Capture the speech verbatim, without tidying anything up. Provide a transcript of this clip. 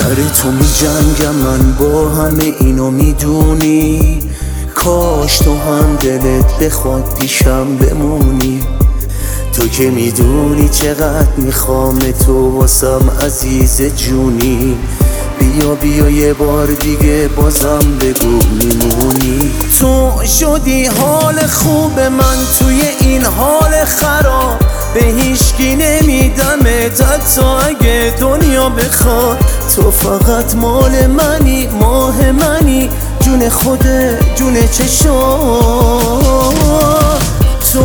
برای تو می جنگم من، با همه اینو میدونی. کاش تو هم دلت بخواد پیشم بمونی. تو که میدونی چقدر میخوام تو واسم عزیز جونی. بیا بیا یه بار دیگه بازم بگو میمونی. تو شدی حال خوب من توی این حال خراب، به هیچکی نمیدمت حتی اگه دنیا بخواد. تو فقط مال منی، ماه منی، جون خوده جون چشم.